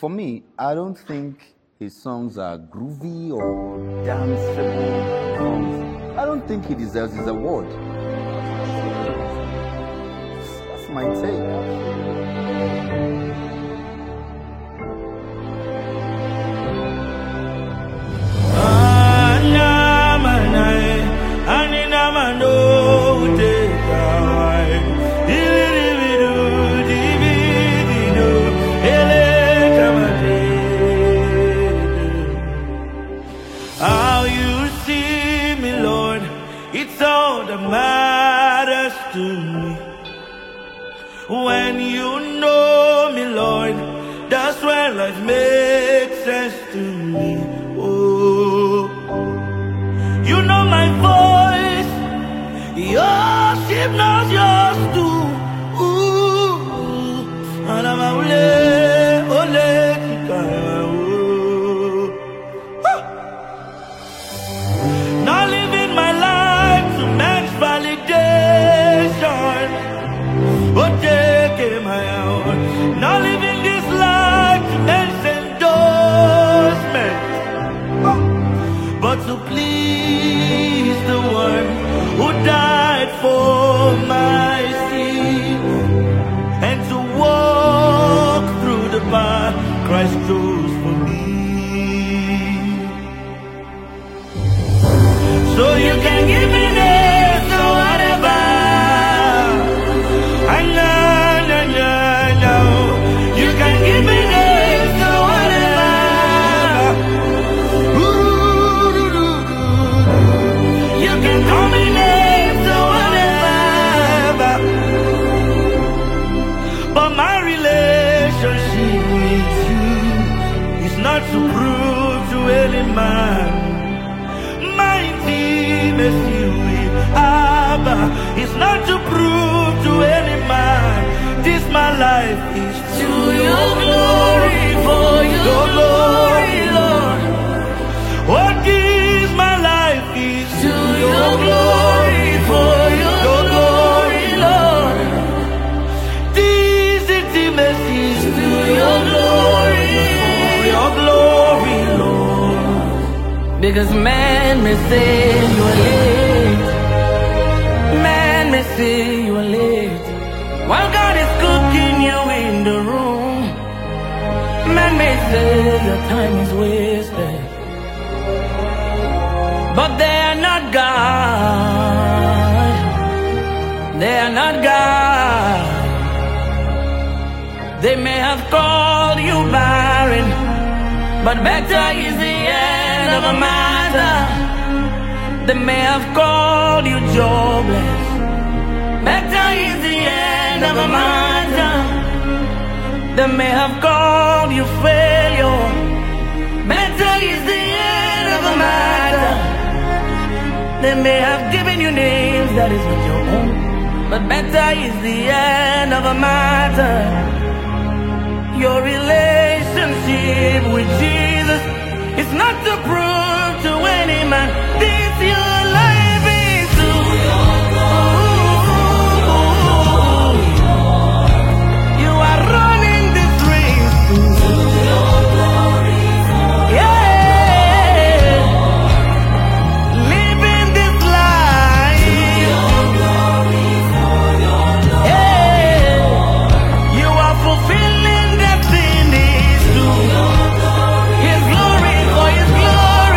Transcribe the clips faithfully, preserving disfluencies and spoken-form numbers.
for me, I don't think his songs are groovy or danceable songs. I don't think he deserves his award. That's my take. It's all that matters to me. When you know me, Lord, that's when life makes sense to me. Oh, you know my voice, your sheep knows yours too. Ooh, and I'm a ole, ole, kikaya, oh. Not living my life to man's validation, but taking my own. Not living this life to man's endorsement, but to please the one who died for my sin, and to walk through the path Christ chose for me. So you can give me this or whatever. I know, no, no, no. You can give me this or whatever. Ooh, you can call me names or whatever. But my relationship with you is not to prove to any man. Abba, it's not to prove to any man. This my life is to your glory, for your glory, Lord. What is my life is to your glory, for your glory, Lord. This intimacy is to your glory, for your glory, Lord. Because man may say you are late, man may say you are late, while God is cooking you in the room. Man may say your time is wasted, but they are not God. They are not God. They may have called you barren, but better is the end of a matter. They may have called you jobless, better is the end of a matter. They may have called you failure, better is the end of a matter. They may have given you names that is not your own, but better is the end of a matter. Your relationship with Jesus is not to prove to any man. This your life is to your glory. You are running this race to your glory. Yeah, living this life to your glory, for your glory. Yeah, you are fulfilling destinies to your glory. His glory, for His glory.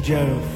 Jerv.